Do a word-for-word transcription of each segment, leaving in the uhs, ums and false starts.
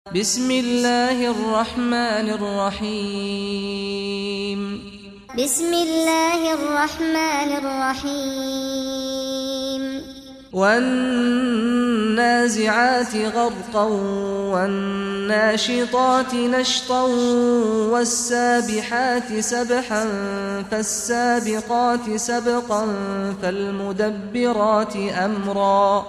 بسم الله الرحمن الرحيم بسم الله الرحمن الرحيم والنازعات غرقا والناشطات نشطا والسابحات سبحا فالسابقات سبقا فالمدبرات أمرا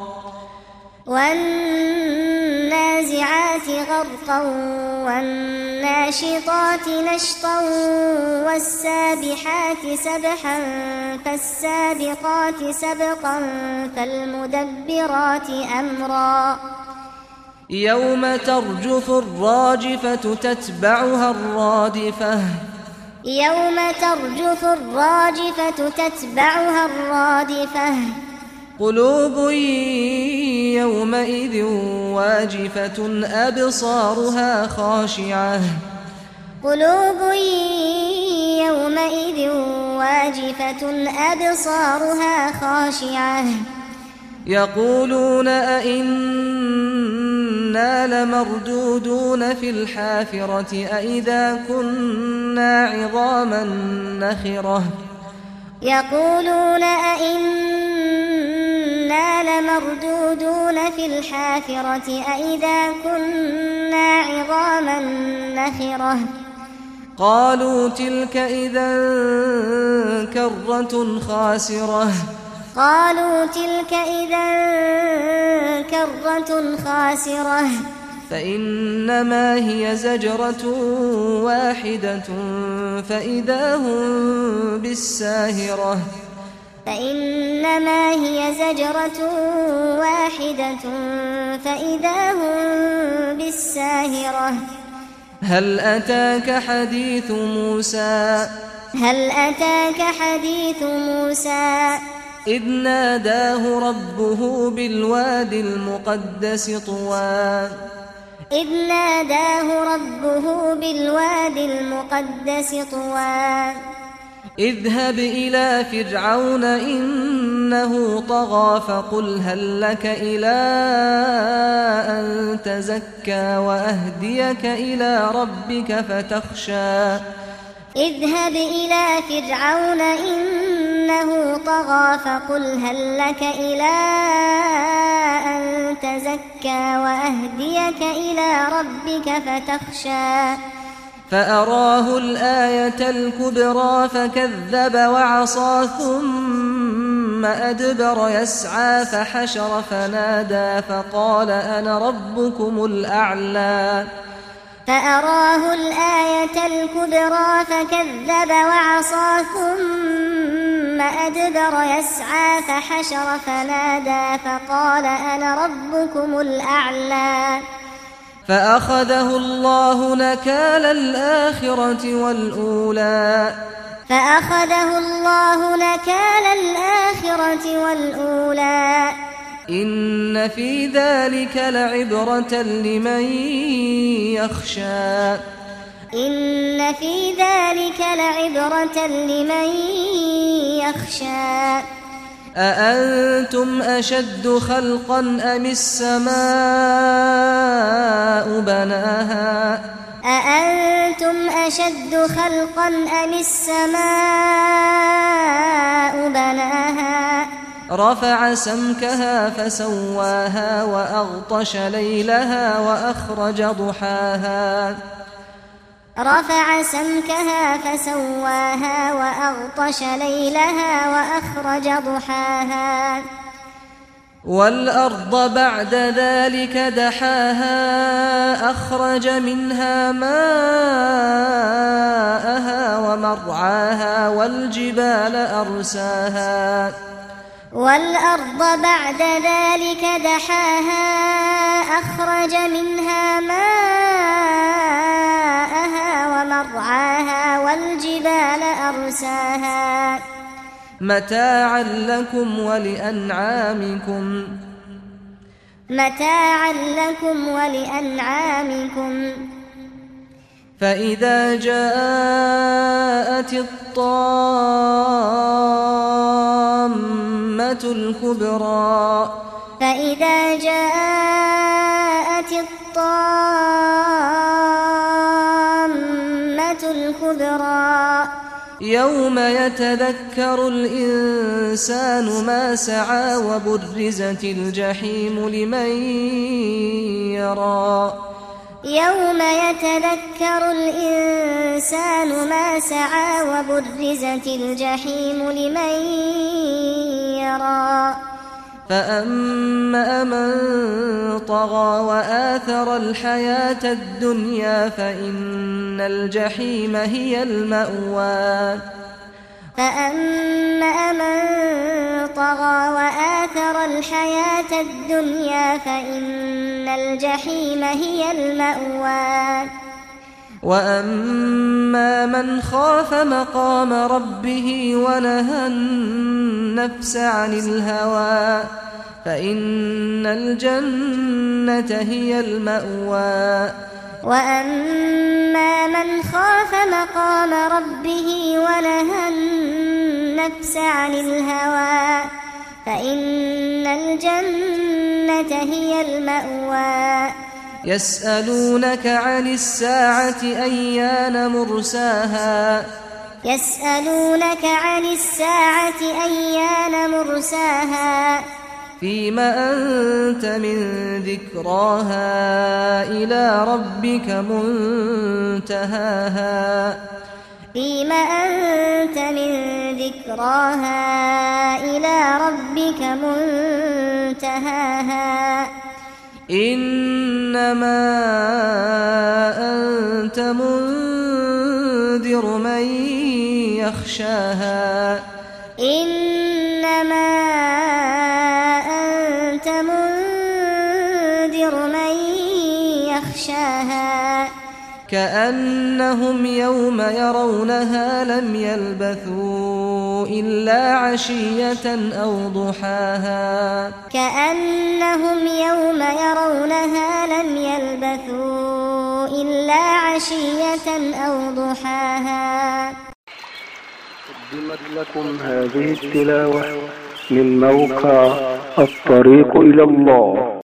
والنازعات غرقا والناشطات نشطا والسابحات سبحا فالسابقات سبقا فالمدبرات أمرا يوم ترجف الراجفة تتبعها الرادفة يوم ترجف الراجفة تتبعها الرادفة قلوب يومئذ واجفة أبصارها خاشعة قلوب يومئذ واجفة أبصارها خاشعة يقولون أئنا لمردودون في الحافرة أئذا كنا عظاما نخرة يقولون أئنا لمردودون في الحافرة أئذا كنا عظاما نخرة قالوا تلك إذا كرة خاسرة قالوا تلك إذا كرة خاسرة فإنما هي زجرة واحدة فإذا هم بالساهرة فإنما هي زجرة واحدة فإذا هم بالساهرة هل أتاك حديث موسى هل أتاك حديث موسى إذ ناداه ربه بالوادي المقدس طوى إذ ناداه ربه بالوادي المقدس طوى اذهب إلى فرعون إنه طغى فقل هل لك إلى أن تزكى وأهديك إلى ربك فتخشى اذهب إلى فرعون إنه طغى فقل هل لك إلى أن تزكى وأهديك إلى ربك فتخشى فأراه الآية الكبرى فكذب وعصى ثم أدبر يسعى فحشر فنادى فقال أنا ربكم الأعلى فأراه الآية الكبرى فكذب وعصى ثم أدبر يسعى فحشر فنادى فقال أنا ربكم الأعلى فأخذه الله نكال الآخرة والأولى فأخذه الله نكال الآخرة والأولى إن في ذلك لعبرة لمن يخشى إن في ذلك لعبرة لمن يخشى أأنتم أشد خلقا أم السماء بناها أأنتم أشد خلقا أم السماء بناها رفع سمكها فسواها وأغطش ليلها وأخرج ضحاها رفع سمكها فسواها وأغطش ليلها وأخرج ضحاها والأرض بعد ذلك دحاها أخرج منها ماءها ومرعاها والجبال أرساها والأرض بعد ذلك دحاها أخرج منها ماءها ومرعاها والجبال أرساها متاعا لكم ولأنعامكم متاعا لكم ولأنعامكم فإذا جاءت الطامة الكبرى فإذا جاءت الطامة الطامة الكبرى يوم يتذكر الإنسان ما سعى وبرزت الجحيم لمن يرى يوم يتذكر الإنسان ما سعى وبرزت الجحيم لمن يرى فأما من طغى وآثر الحياة الدنيا فإن الجحيم هي المأوى فأما من طغى وآثر الحياة الدنيا فإن الجحيم هي المأوى وأما من خاف مقام ربه ونهى النفس عن الهوى فإن الجنة هي المأوى وأما من خاف مقام ربه ونهى النفس عن الهوى فإن الجنة هي المأوى يسألونك عن الساعة أيان مرساها يسألونك عن الساعة أيان مرساها فيما أنت من ذكراها إلى ربك منتهاها فيما أنت من ذكراها إلى ربك منتهاها إنما أنت منذر من يخشاها إنما أنت منذر من يخشاها كأنهم يوم يرونها لم يلبثوا إلا عشية أو ضحاها كأنهم يوم يرونها لم يلبثوا إلا عشية أو ضحاها. قدمت لكم هذه التلاوة من موقع الطريق إلى الله.